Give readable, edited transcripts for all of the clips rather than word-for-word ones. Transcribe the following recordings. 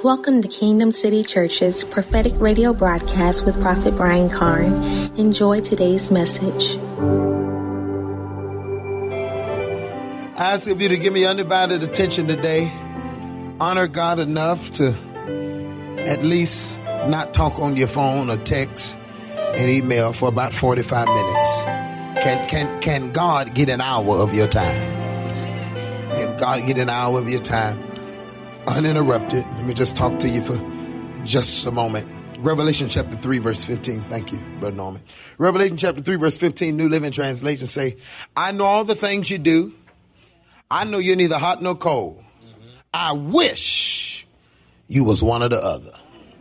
Welcome to Kingdom City Church's prophetic radio broadcast with Prophet Brian Carn. Enjoy today's message. I ask of you to give me undivided attention today. Honor God enough to at least not talk on your phone or text and email for about 45 minutes. Can God get an hour of your time? Can God get an hour of your time uninterrupted? Let me just talk to you for just a moment. Revelation chapter 3 verse 15. Thank you, Brother Norman. Revelation chapter 3 verse 15, New Living Translation say, I know all the things you do. I know you're neither hot nor cold. I wish you was one or the other.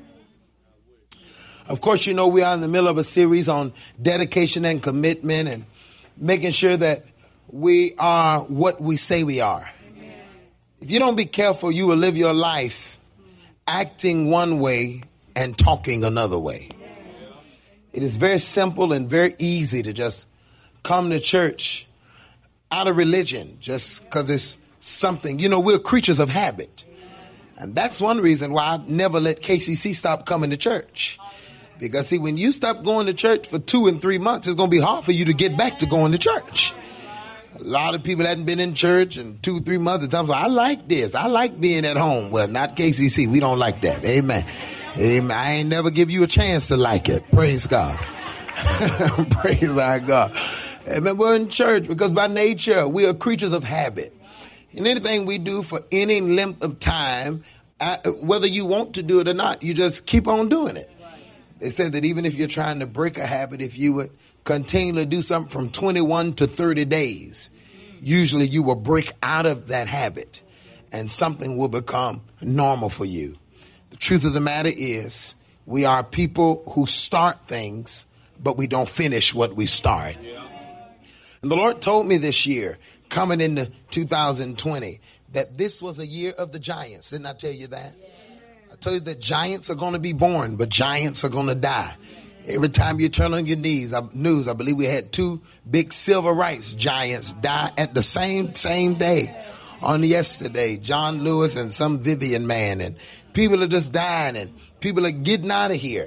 Of course, you know we are in the middle of a series on dedication and commitment and making sure that we are what we say we are. If you don't be careful, you will live your life acting one way and talking another way. It is very simple and very easy to just come to church out of religion just because it's something. You know, we're creatures of habit. And that's one reason why I never let KCC stop coming to church. Because, see, when you stop going to church for 2 and 3 months, it's going to be hard for you to get back to going to church. A lot of people hadn't been in church in 2-3 months at times. I like this. I like being at home. Well, not KCC. We don't like that. Amen. Amen. I ain't never give you a chance to like it. Praise God. Praise our God. Amen. We're in church because by nature we are creatures of habit. And anything we do for any length of time, whether you want to do it or not, you just keep on doing it. They said that even if you're trying to break a habit, if you would continue to do something from 21 to 30 days, usually you will break out of that habit and something will become normal for you. The truth of the matter is we are people who start things, but we don't finish what we start. And the Lord told me this year, coming into 2020, that this was a year of the giants. Didn't I tell you that? I told you that giants are going to be born, but giants are going to die. Every time you turn on your news, I believe we had 2 big civil rights giants die at the same day on yesterday. John Lewis and some Vivian man. And people are just dying and people are getting out of here.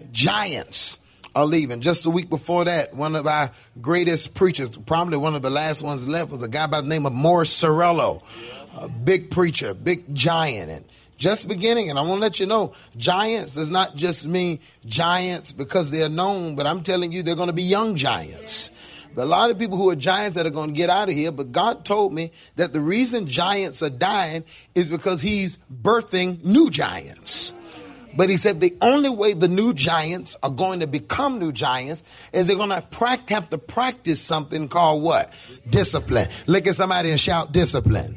Giants are leaving. Just a week before that, one of our greatest preachers, probably one of the last ones left, was a guy by the name of Morris Cerullo, a big preacher, big giant. And just beginning, and I want to let you know, giants does not just mean giants because they're known, but I'm telling you they're going to be young giants. There are a lot of people who are giants that are going to get out of here, but God told me that the reason giants are dying is because he's birthing new giants. But he said the only way the new giants are going to become new giants is they're going to have to practice something called what? Discipline. Look at somebody and shout discipline.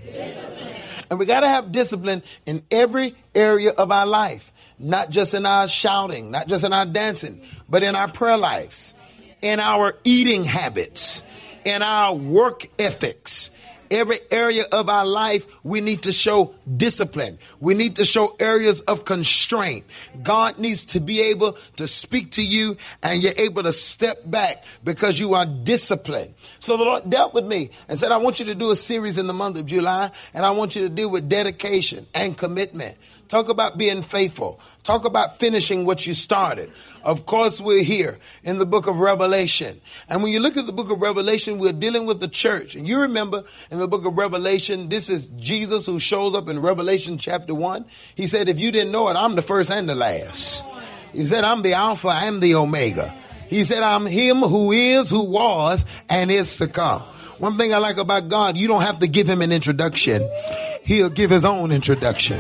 And we got to have discipline in every area of our life, not just in our shouting, not just in our dancing, but in our prayer lives, in our eating habits, in our work ethics. Every area of our life, we need to show discipline. We need to show areas of constraint. God needs to be able to speak to you and you're able to step back because you are disciplined. So the Lord dealt with me and said, I want you to do a series in the month of July and I want you to deal with dedication and commitment. Talk about being faithful. Talk about finishing what you started. Of course, we're here in the book of Revelation. And when you look at the book of Revelation, we're dealing with the church. And you remember in the book of Revelation, this is Jesus who shows up in Revelation chapter 1. He said, if you didn't know it, I'm the first and the last. He said, I'm the Alpha and the Omega. He said, I'm him who is, who was, and is to come. One thing I like about God, you don't have to give him an introduction. He'll give his own introduction.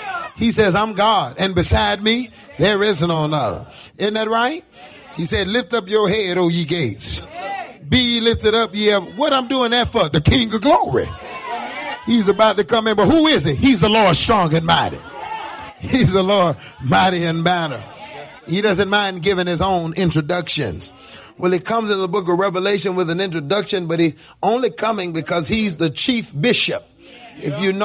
He says, I'm God, and beside me, there is no other. Isn't that right? He said, lift up your head, O ye gates. Be ye lifted up, ye ever. What I'm doing that for? The King of glory. He's about to come in, but who is he? He's the Lord strong and mighty. He's the Lord mighty and banner. He doesn't mind giving his own introductions. Well, he comes in the book of Revelation with an introduction, but he's only coming because he's the chief bishop. If you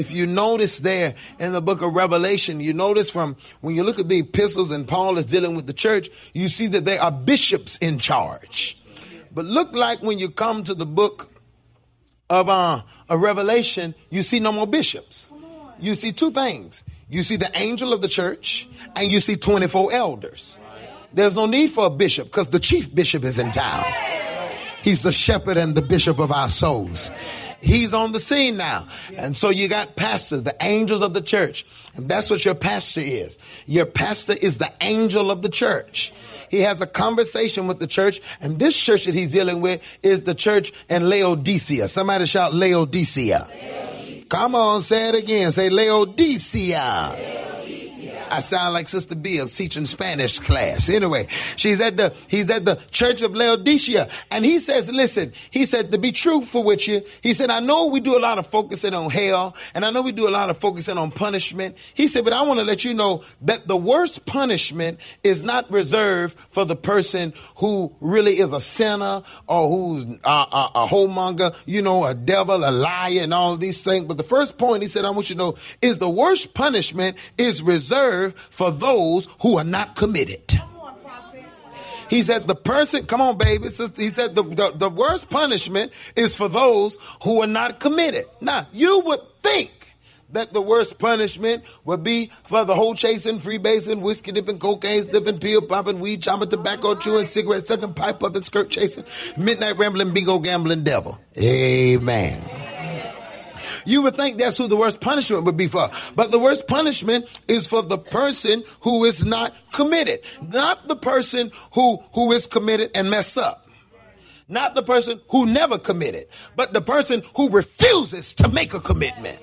notice there in the book of Revelation, you notice from when you look at the epistles and Paul is dealing with the church, you see that there are bishops in charge. But look like when you come to the book of Revelation, you see no more bishops. You see 2 things. You see the angel of the church, and you see 24 elders. There's no need for a bishop because the chief bishop is in town. He's the shepherd and the bishop of our souls. He's on the scene now. And so you got pastors, the angels of the church. And that's what your pastor is. Your pastor is the angel of the church. He has a conversation with the church. And this church that he's dealing with is the church in Laodicea. Somebody shout Laodicea. Come on, say it again. Say Laodicea. I sound like Sister B of teaching Spanish class. Anyway, he's at the church of Laodicea. And he says, listen, he said, to be truthful with you, he said, I know we do a lot of focusing on hell, and I know we do a lot of focusing on punishment. He said, but I want to let you know that the worst punishment is not reserved for the person who really is a sinner or who's a whoremonger, a devil, a liar, and all these things. But the first point he said, I want you to know, is the worst punishment is reserved for those who are not committed. He said the person, come on baby, he said the worst punishment is for those who are not committed. Now, you would think that the worst punishment would be for the whole chasing, freebasing, whiskey dipping, cocaine sniffing, pill popping, weed chopping, tobacco chewing, cigarette sucking, pipe puffing, skirt chasing, midnight rambling, bingo gambling devil. Amen. You would think that's who the worst punishment would be for. But the worst punishment is for the person who is not committed. Not the person who is committed and mess up. Not the person who never committed. But the person who refuses to make a commitment.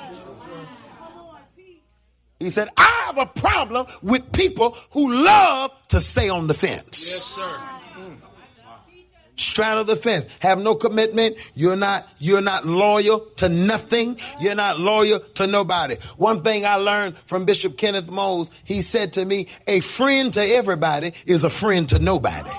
He said, I have a problem with people who love to stay on the fence. Yes, sir. Straddle the fence, have no commitment. You're not loyal to nothing. You're not loyal to nobody. One thing I learned from Bishop Kenneth Mose, he said to me, a friend to everybody is a friend to nobody.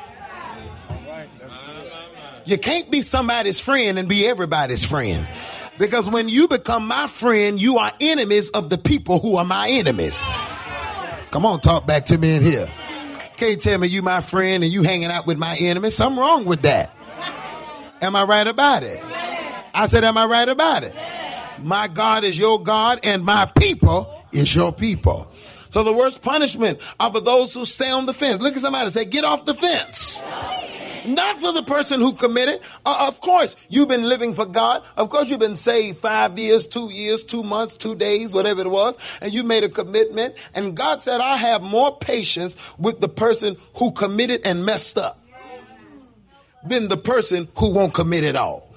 You can't be somebody's friend and be everybody's friend. Because when you become my friend, you are enemies of the people who are my enemies. Come on, talk back to me in here. Can't tell me you my friend and you hanging out with my enemy. Something wrong with that. Am I right about it? I said, am I right about it? My God is your God and my people is your people. So the worst punishment are for those who stay on the fence. Look at somebody and say, get off the fence. Not for the person who committed. Of course, you've been living for God. Of course, you've been saved 5 years, 2 years, 2 months, 2 days, whatever it was. And you made a commitment. And God said, I have more patience with the person who committed and messed up than the person who won't commit at all.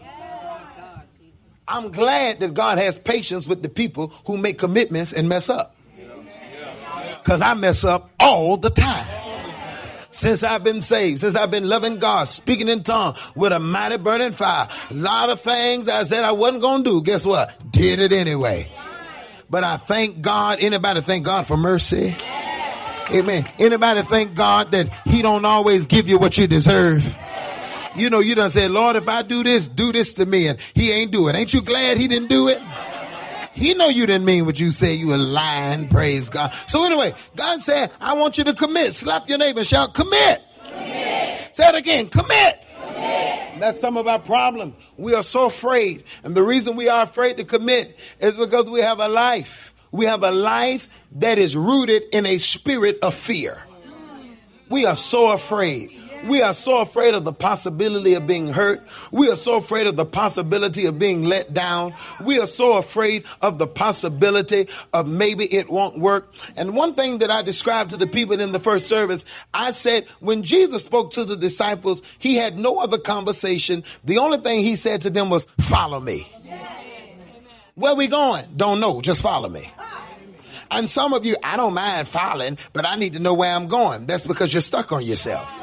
I'm glad that God has patience with the people who make commitments and mess up. Because I mess up all the time. Since I've been saved, since I've been loving God, speaking in tongues with a mighty burning fire. A lot of things I said I wasn't going to do. Guess what? Did it anyway. But I thank God. Anybody thank God for mercy? Amen. Anybody thank God that he don't always give you what you deserve? You done said, Lord, if I do this to me. And he ain't do it. Ain't you glad he didn't do it? He know you didn't mean what you said. You were lying. Praise God. So anyway, God said, I want you to commit. Slap your neighbor and shout, commit. Commit. Say it again. Commit. Commit. That's some of our problems. We are so afraid. And the reason we are afraid to commit is because we have a life. We have a life that is rooted in a spirit of fear. We are so afraid. We are so afraid of the possibility of being hurt. We are so afraid of the possibility of being let down. We are so afraid of the possibility of maybe it won't work. And one thing that I described to the people in the first service, I said, when Jesus spoke to the disciples, he had no other conversation. The only thing he said to them was, follow me. Where we going? Don't know. Just follow me. And some of you, I don't mind following, but I need to know where I'm going. That's because you're stuck on yourself.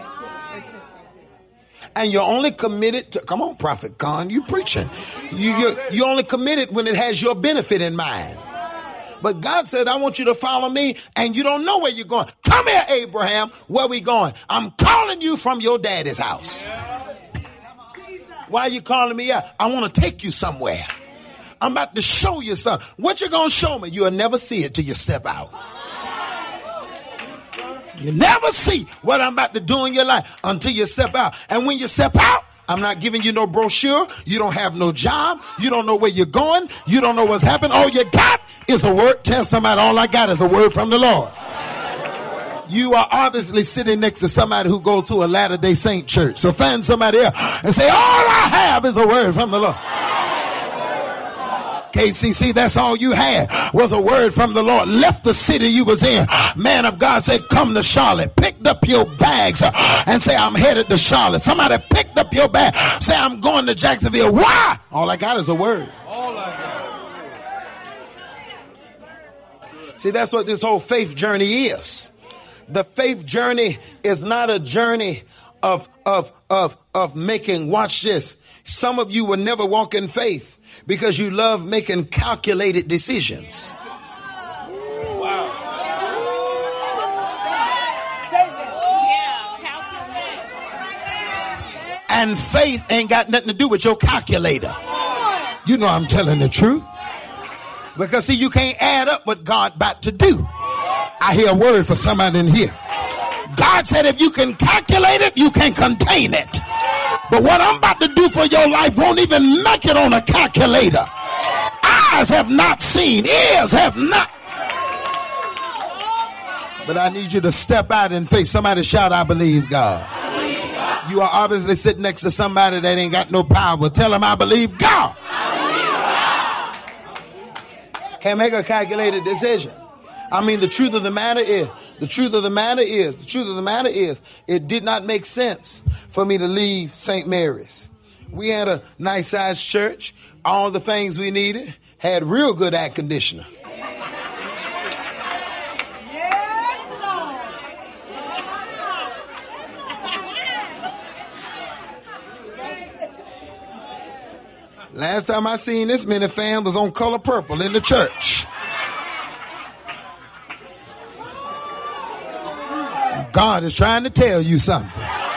And you're only committed to, come on, Prophet Khan, you preaching. You're only committed when it has your benefit in mind. But God said, I want you to follow me, and you don't know where you're going. Come here, Abraham. Where we going? I'm calling you from your daddy's house. Why are you calling me out? I want to take you somewhere. I'm about to show you something. What you going to show me? You'll never see it till you step out. You never see what I'm about to do in your life until you step out. And when you step out, I'm not giving you no brochure. You don't have no job. You don't know where you're going. You don't know what's happening. All you got is a word. Tell somebody, all I got is a word from the Lord. You are obviously sitting next to somebody who goes to a Latter-day Saint church. So find somebody else and say, all I have is a word from the Lord. KCC, that's all you had was a word from the Lord. Left the city you was in. Man of God said, come to Charlotte. Picked up your bags and say, I'm headed to Charlotte. Somebody picked up your bag. Say, I'm going to Jacksonville. Why? All I got is a word. All I got. See, that's what this whole faith journey is. The faith journey is not a journey of making, watch this. Some of you will never walk in faith because you love making calculated decisions. Wow. And faith ain't got nothing to do with your calculator. You know I'm telling the truth. Because see, you can't add up what God about to do. I hear a word for somebody in here. God said if you can calculate it, you can contain it. But what I'm about to do for your life won't even make it on a calculator. Eyes have not seen, ears have not. But I need you to step out in faith. Somebody shout, I believe God. You are obviously sitting next to somebody that ain't got no power. Tell them, I believe God. Can't make a calculated decision. I mean, the truth of the matter is, it did not make sense for me to leave St. Mary's. We had a nice sized church, all the things we needed, had real good air conditioner. Last time I seen this many fans was on Color Purple in the church. God is trying to tell you something.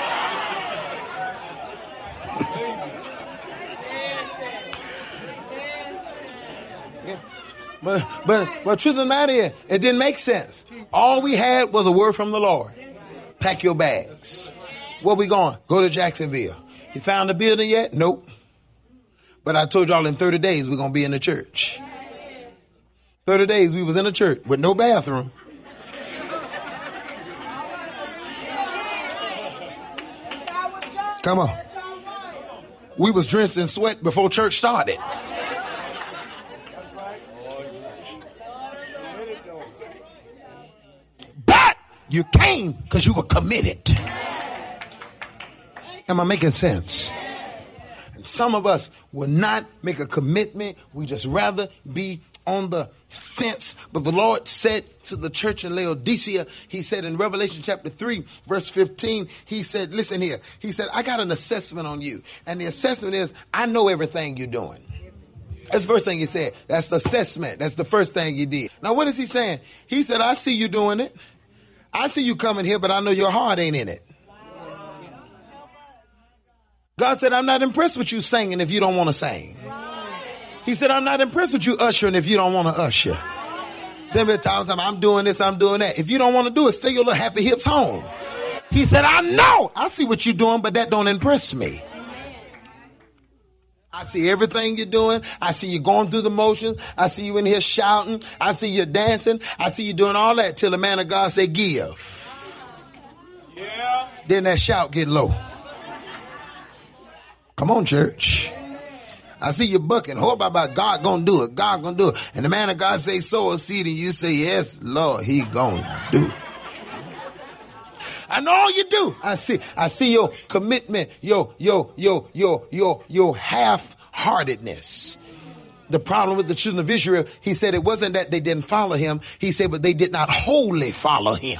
But truth of the matter is, it didn't make sense. All we had was a word from the Lord. Pack your bags. Where we going? Go to Jacksonville. You found a building yet? Nope. But I told y'all in 30 days we're going to be in the church. 30 days we was in a church with no bathroom. Come on. We was drenched in sweat before church started. But you came because you were committed. Am I making sense? And some of us will not make a commitment. We just rather be on the fence. But the Lord said to the church in Laodicea, he said in Revelation chapter 3, verse 15, he said, listen here. He said, I got an assessment on you. And the assessment is, I know everything you're doing. That's the first thing he said. That's the assessment. That's the first thing he did. Now, what is he saying? He said, I see you doing it. I see you coming here, but I know your heart ain't in it. God said, I'm not impressed with you singing if you don't want to sing. He said, I'm not impressed with you ushering if you don't want to usher. Several times I'm doing this, I'm doing that. If you don't want to do it, stay your little happy hips home. He said, I know. I see what you're doing, but that don't impress me. I see everything you're doing. I see you going through the motions. I see you in here shouting. I see you dancing. I see you doing all that till the man of God say, give. Yeah. Then that shout get low. Come on, church. I see you bucking. Hope about God gonna do it. God gonna do it. And the man of God say, sow a seed, and you say, yes, Lord, he gonna do it. And all you do, I see your commitment, your half-heartedness. The problem with the children of Israel, he said it wasn't that they didn't follow him. He said, but they did not wholly follow him.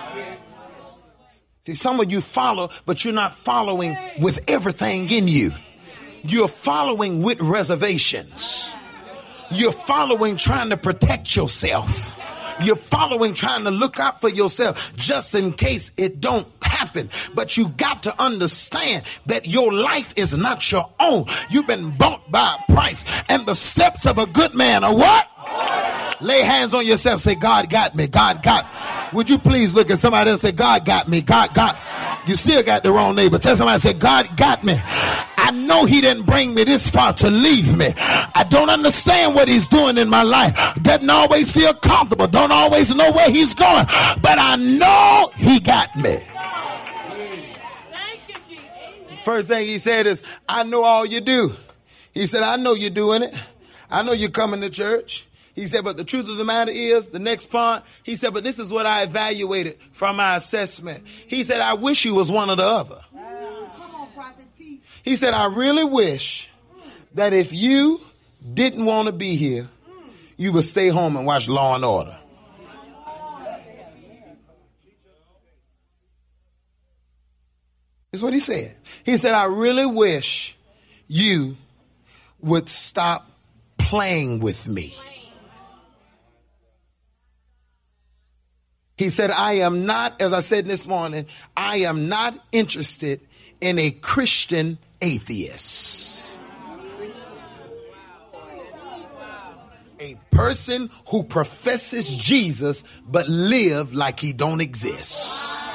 See, some of you follow, but you're not following with everything in you. You're following with reservations. You're following trying to protect yourself. You're following trying to look out for yourself just in case it don't happen. But you got to understand that your life is not your own. You've been bought by a price. And the steps of a good man are what? Lay hands on yourself. Say, God got me. God got me. Would you please look at somebody else and say, God got me. God got me. You still got the wrong neighbor. Tell somebody, say, God got me. I know he didn't bring me this far to leave me. I don't understand what he's doing in my life. Doesn't always feel comfortable. Don't always know where he's going. But I know he got me. First thing he said is, I know all you do. He said, I know you're doing it. I know you're coming to church. He said, but the truth of the matter is, the next part, he said, but this is what I evaluated from my assessment. He said, I wish you was one or the other. Come on, Prophet T. He said, I really wish that if you didn't want to be here, you would stay home and watch Law and Order. That's what he said. He said, I really wish you would stop playing with me. He said, I am not, as I said this morning, I am not interested in a Christian atheist. A person who professes Jesus but live like he don't exist.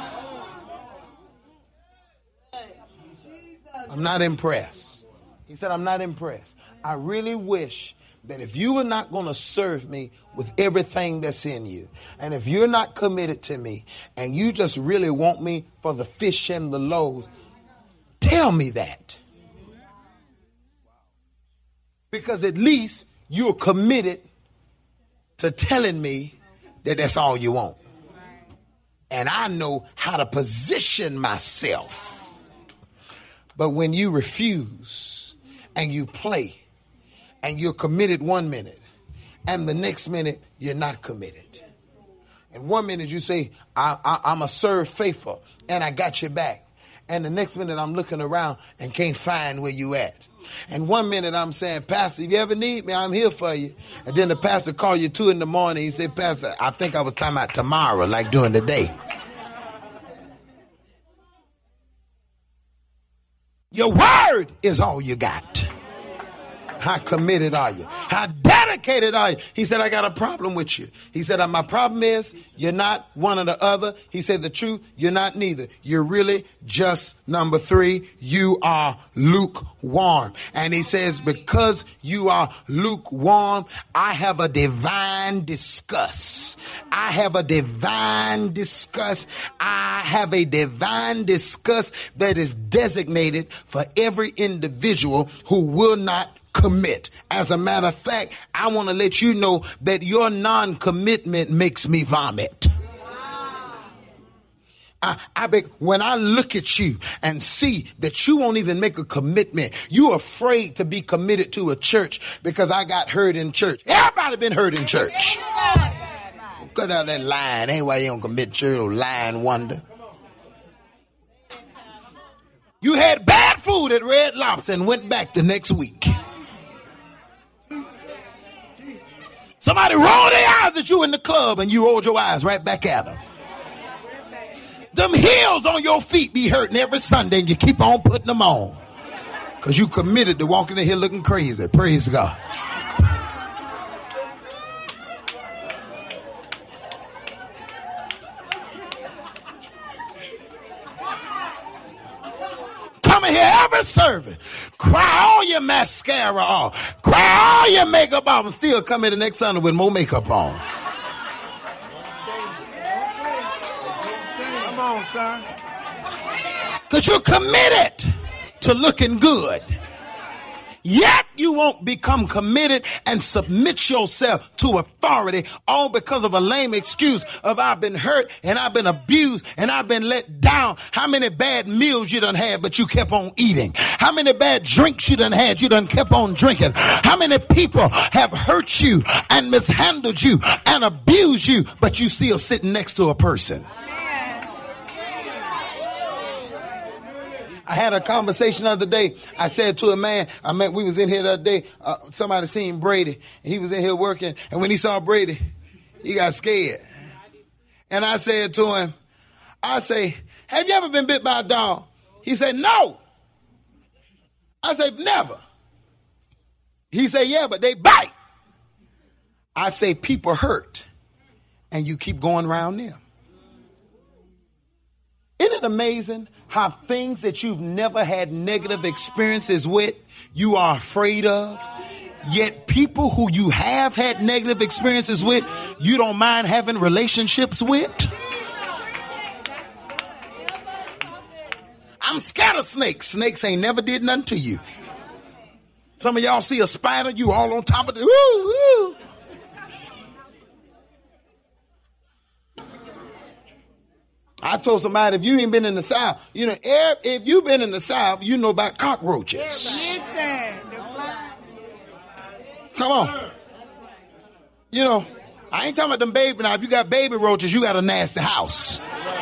I'm not impressed. He said, I'm not impressed. I really wish that if you are not going to serve me with everything that's in you, and if you're not committed to me, and you just really want me for the fish and the loaves, tell me that. Because at least you're committed to telling me that that's all you want. And I know how to position myself. But when you refuse and you play, and you're committed 1 minute, and the next minute you're not committed. And 1 minute you say, I'm a serve faithful, and I got your back. And the next minute I'm looking around and can't find where you at. And 1 minute I'm saying, Pastor, if you ever need me, I'm here for you. And then the pastor call you 2 a.m. He said, Pastor, I think I was talking about tomorrow, like during the day. Your word is all you got. How committed are you? How dedicated are you? He said, I got a problem with you. He said, my problem is you're not one or the other. He said, the truth, you're not neither. You're really just number 3. You are lukewarm. And he says, because you are lukewarm, I have a divine disgust. I have a divine disgust. I have a divine disgust that is designated for every individual who will not commit. As a matter of fact, I want to let you know that your non-commitment makes me vomit. When I look at you and see that you won't even make a commitment, you're afraid to be committed to a church because I got hurt in church. Everybody been hurt in church. Cut out that line. Ain't why you don't commit church or lying wonder. You had bad food at Red Lobster and went back the next week. Somebody rolled their eyes at you in the club and you rolled your eyes right back at them. Them heels on your feet be hurting every Sunday and you keep on putting them on. Because you committed to walking in here looking crazy. Praise God. Coming here every service. Cry all your mascara off. Cry all your makeup off and still come here the next Sunday with more makeup on. Come on, son. Because you're committed to looking good. Yet you won't become committed and submit yourself to authority, all because of a lame excuse of I've been hurt and I've been abused and I've been let down. How many bad meals you done had but you kept on eating? How many bad drinks you done had you done kept on drinking? How many people have hurt you and mishandled you and abused you but you still sitting next to a person? I had a conversation the other day. I said to a man, we was in here the other day. Somebody seen Brady, and he was in here working. And when he saw Brady, he got scared. And I said to him, have you ever been bit by a dog? He said, no. I said, never. He said, yeah, but they bite. I say, people hurt, and you keep going around them. Isn't it amazing how things that you've never had negative experiences with, you are afraid of. Yet people who you have had negative experiences with, you don't mind having relationships with. I'm scared of snakes. Snakes ain't never did nothing to you. Some of y'all see a spider, you all on top of it. Woo, woo. I told somebody, if you ain't been in the South, you know, if you've been in the South, you know about cockroaches. Come on. You know, I ain't talking about them baby. Now, if you got baby roaches, you got a nasty house.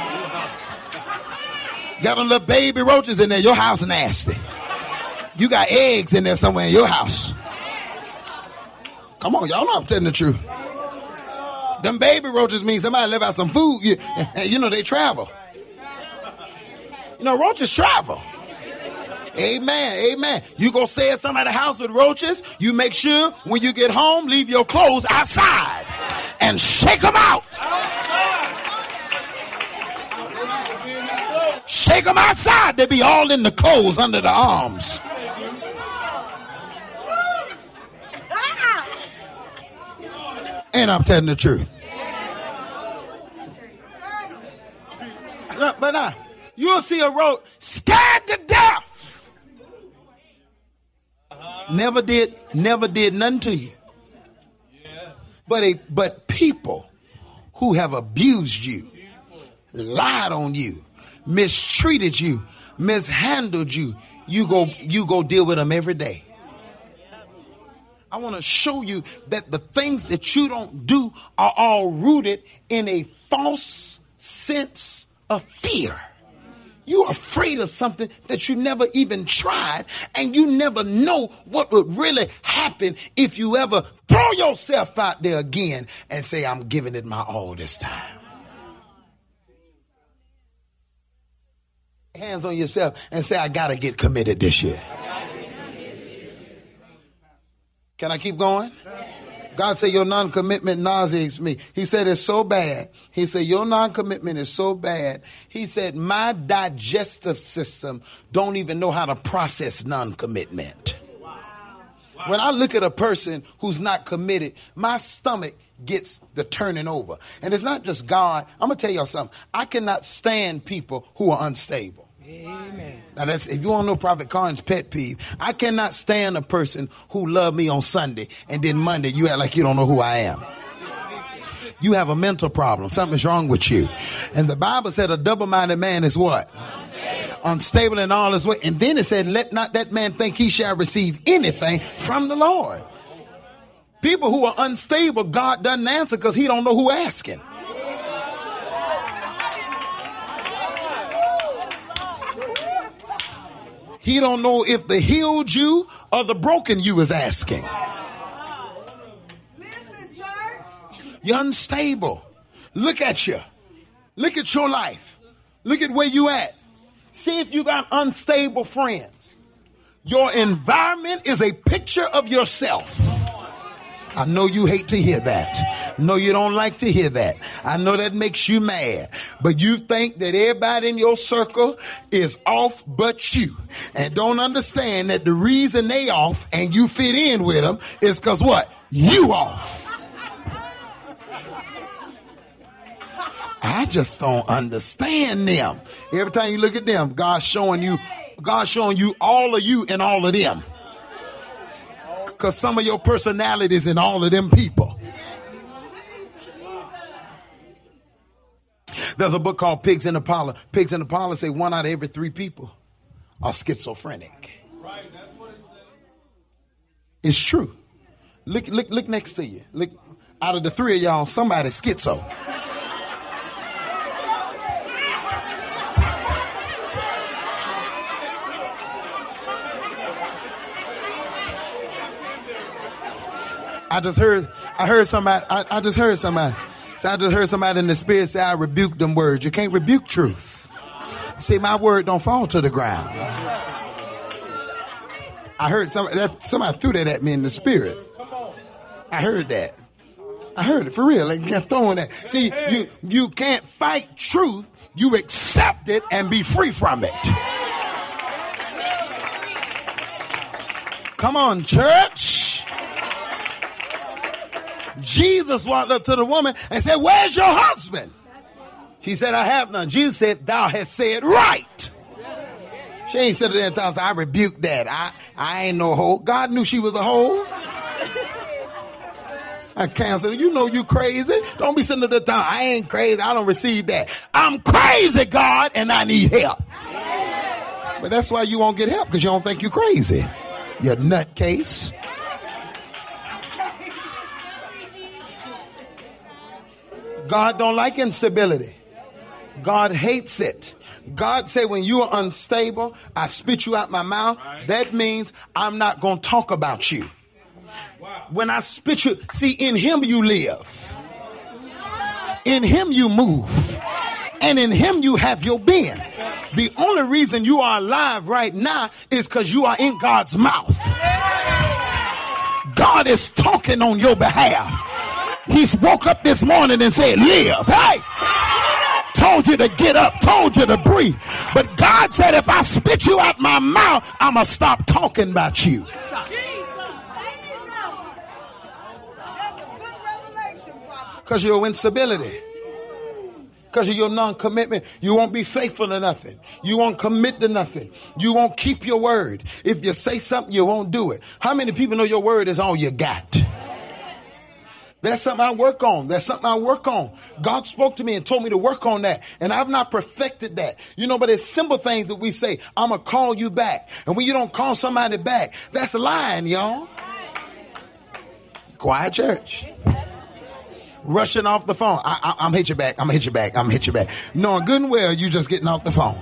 Got them little baby roaches in there, your house nasty. You got eggs in there somewhere in your house. Come on, y'all know I'm telling the truth. Them baby roaches mean somebody left out some food. You know, they travel. You know, roaches travel. Amen, amen. You go stay at somebody's house with roaches, you make sure when you get home, leave your clothes outside and shake them out. Shake them outside. They be all in the clothes under the arms. And I'm telling the truth. But you'll see a roach scared to death. Never did nothing to you. But people who have abused you, lied on you, mistreated you, mishandled you, you go deal with them every day. I want to show you that the things that you don't do are all rooted in a false sense of fear. You're afraid of something that you never even tried, and you never know what would really happen if you ever throw yourself out there again and say, I'm giving it my all this time. Hands on yourself and say, I got to get committed this year. Can I keep going? God said your non-commitment nauseates me. He said it's so bad. He said your non-commitment is so bad. He said my digestive system don't even know how to process non-commitment. When I look at a person who's not committed, my stomach gets the turning over. And it's not just God. I'm going to tell y'all something. I cannot stand people who are unstable. Amen. Now that's, if you want to know Prophet Karn's pet peeve, I cannot stand a person who loved me on Sunday and then Monday you act like you don't know who I am. You have a mental problem. Something's wrong with you. And the Bible said a double-minded man is what? Unstable in all his way. And then it said, let not that man think he shall receive anything from the Lord. People who are unstable, God doesn't answer because he don't know who asking. He don't know if the healed you or the broken you is asking. Listen, church. You're unstable. Look at you. Look at your life. Look at where you at. See if you got unstable friends. Your environment is a picture of yourself. I know you hate to hear that. No, you don't like to hear that. I know that makes you mad. But you think that everybody in your circle is off but you. And don't understand that the reason they off and you fit in with them is because what? You off. I just don't understand them. Every time you look at them, God's showing you all of you and all of them. Because some of your personalities in all of them people. There's a book called Pigs in the Parlor. Pigs in the Parlor say 1 out of every 3 people are schizophrenic. Right, that's what it says. It's true. Look next to you. Look, out of the 3 of y'all, somebody's schizo. I just heard somebody in the spirit say, I rebuke them words. You can't rebuke truth. See, my word don't fall to the ground. I heard somebody threw that at me in the spirit. I heard that. I heard it for real. Like kept throwing that. See, you can't fight truth You accept it and be free from it. Come on, church. Jesus walked up to the woman and said, where's your husband? She said, I have none. Jesus said, thou hast said right. She ain't said it 10 times. I rebuke that. I ain't no hoe. God knew she was a hoe. I canceled. You know you crazy. Don't be sitting at the time. I ain't crazy. I don't receive that. I'm crazy, God, and I need help. But that's why you won't get help, because you don't think you're crazy. You nutcase. God don't like instability. God hates it. God said when you are unstable, I spit you out my mouth. That means I'm not going to talk about you. When I spit you, see, in him you live. In him you move. And in him you have your being. The only reason you are alive right now is because you are in God's mouth. God is talking on your behalf. He's woke up this morning and said, live. Hey! Told you to get up, told you to breathe. But God said, if I spit you out my mouth, I'm going to stop talking about you. Because of your instability. Because of your non-commitment. You won't be faithful to nothing. You won't commit to nothing. You won't keep your word. If you say something, you won't do it. How many people know your word is all you got? That's something I work on. That's something I work on. God spoke to me and told me to work on that. And I've not perfected that. You know, but it's simple things that we say, I'm going to call you back. And when you don't call somebody back, that's lying, y'all. Quiet church. Rushing off the phone. I'm hit you back. I'm hit you back. I'm hit you back. Knowing good and well, you just getting off the phone.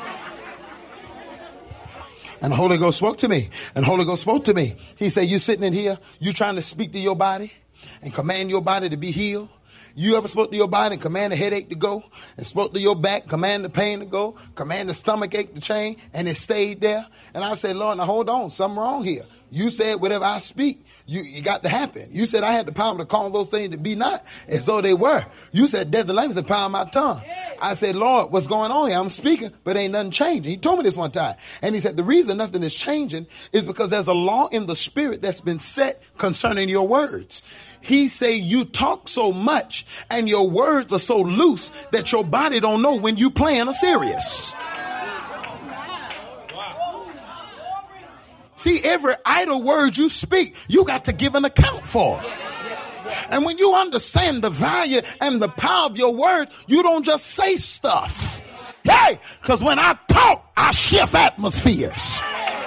And the Holy Ghost spoke to me. And the Holy Ghost spoke to me. He said, you sitting in here, you trying to speak to your body and command your body to be healed. You ever spoke to your body and command the headache to go, and spoke to your back, command the pain to go, command the stomach ache to change, and it stayed there? And I said, Lord, now hold on, something wrong here. You said whatever I speak, you got to happen. You said I had the power to call those things to be not, and so they were. You said death and life is the power of my tongue. I said, Lord, what's going on here? I'm speaking, but ain't nothing changing. He told me this one time. And he said, the reason nothing is changing is because there's a law in the spirit that's been set concerning your words. He say you talk so much and your words are so loose that your body don't know when you playing or serious. See, every idle word you speak, you got to give an account for. And when you understand the value and the power of your words, you don't just say stuff. Hey, because when I talk, I shift atmospheres.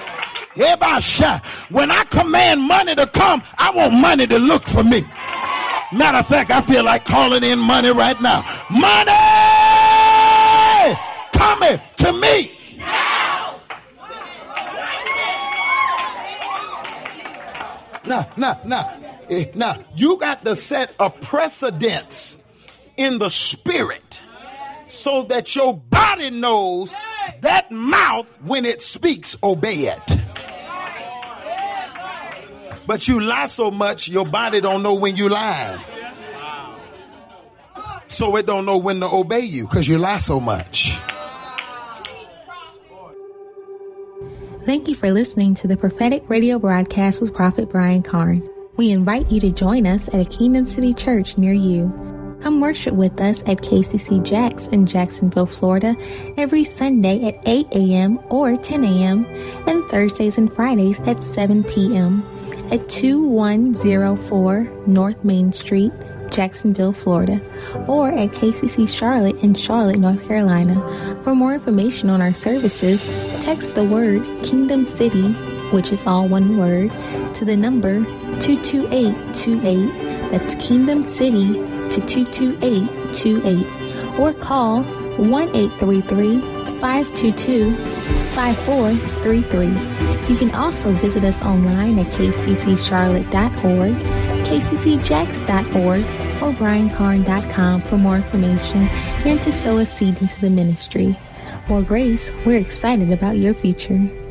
When I command money to come, I want money to look for me. Matter of fact, I feel like calling in money right now. Money coming to me. Now, you got to set a precedence in the spirit so that your body knows that mouth, when it speaks, obey it. But you lie so much, your body don't know when you lie. So it don't know when to obey you because you lie so much. Thank you for listening to the prophetic radio broadcast with Prophet Brian Carn. We invite you to join us at a Kingdom City church near you. Come worship with us at KCC Jacks in Jacksonville, Florida, every Sunday at 8 a.m. or 10 a.m. and Thursdays and Fridays at 7 p.m. at 2104 North Main Street, Jacksonville, Florida, or at KCC Charlotte in Charlotte, North Carolina. For more information on our services, text the word Kingdom City, which is all one word, to the number 22828. That's Kingdom City to 22828. Or call 1-833-522-5433. You can also visit us online at kcccharlotte.org, kccjacks.org, or briancarn.com for more information and to sow a seed into the ministry. More grace, we're excited about your future.